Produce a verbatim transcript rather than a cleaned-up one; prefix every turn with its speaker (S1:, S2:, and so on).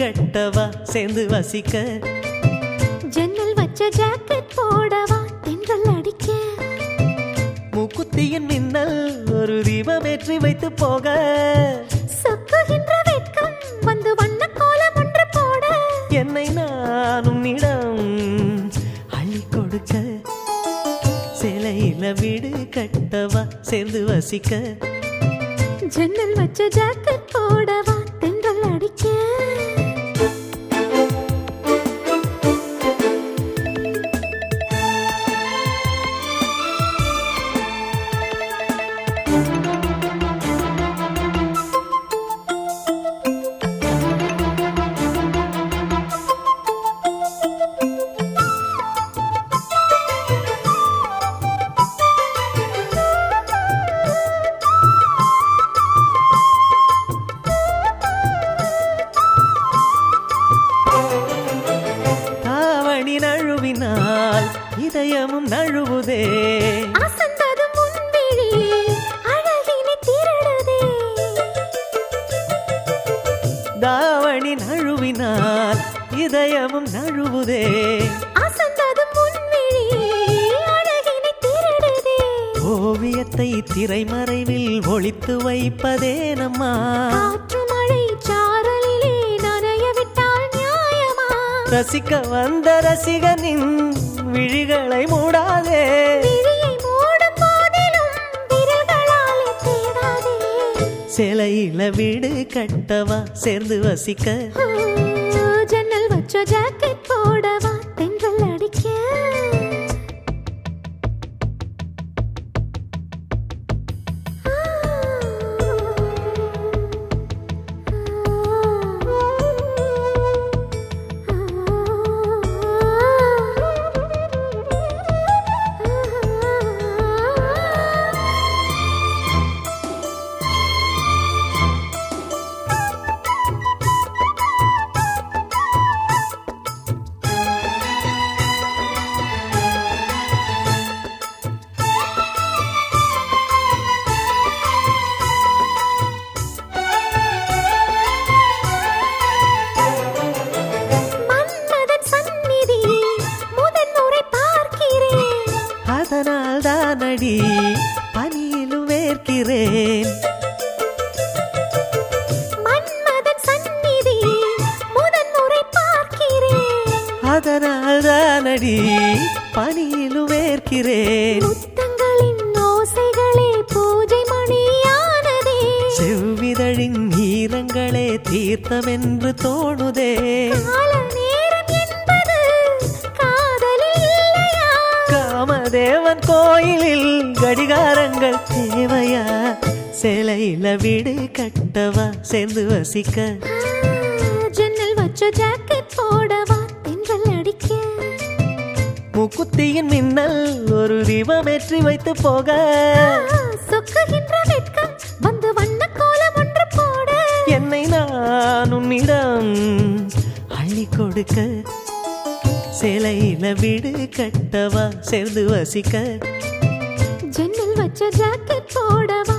S1: கட்டவா சேர்ந்து வசிக்க
S2: ஜன்னல் வச்ச ஜாக்கெட் போடவா தென்றல் அடிக்க
S1: மூக்குத்தியின் மின்னல் ஒரு தீபமேற்றி வைத்து போக
S2: சொக்குகின்ற வெட்கம் வந்து வண்ண கோலம் ஒன்று போட
S1: என்னை நானும் இடம் அள்ளி கொடுக்க சேலையில வீடு கட்டவா சேர்ந்து வசிக்க
S2: ஜன்னல் வச்ச ஜாக்கெட் போடவா தென்றல் அடிக்க
S1: நழுவினால் இதயமும் நழுவுதே
S2: அசந்தது முன்விழி அழகினை திருடுதே
S1: தாவணி நழுவினால் இதயமும் நழுவுதே
S2: அசந்தது முன்விழி அழகினை திருடுதே
S1: ஓவியத்தை திரைமறைவில் ஒளித்து வைப்பதே நம்மா
S2: காற்று மழை சாரலிலே நனைய விட்டால் நியாயமா
S1: ரசிக்க வந்த ரசிகனின் விழிகளை மூடாதே
S2: விழியை மூடும் போதிலும் விரல்களாலே தேடாதே
S1: சேலையில வீடு கட்டவா சேர்ந்து வசிக்க
S2: ஜன்னல் வச்ச ஜாக்கெட் போடவா தென்றல் அடிக்க
S1: அதனால் தானடி பனியிலும் வேர்க்கிறேன்
S2: மன்மதன் சந்நிதி முதன் முறை பார்க்கிறேன்
S1: அதனால் தானடி பனியிலும் வேர்க்கிறேன்
S2: முத்தங்களின் ஓசைகளே பூஜை மணியானதே
S1: செவ்விதழின் ஈரங்களே தீர்த்தம் என்று தோணுதே
S2: கால நேரம் என்பது காதலில் இல்லையா
S1: காமதேவன் கோயிலில் கடிகாரங்கள் தேவையா சேலையில வீடு கட்டவா சேர்ந்து வசிக்க
S2: ஜன்னல் வச்ச ஜாக்கெட் போடவா தென்றல் அடிக்க
S1: மூக்குத்தியின் மின்னல் ஒரு தீபமேற்றி வைத்து போக
S2: சொக்குகின்ற வெட்கம் வந்து வண்ண கோலம் ஒன்று போட
S1: என்னை நான் உன்னிடம் அள்ளி கொடுக்க சேலையில வீடு கட்டவா சேர்ந்து வசிக்க
S2: ஜன்னல் வச்ச ஜாக்கெட் போடவா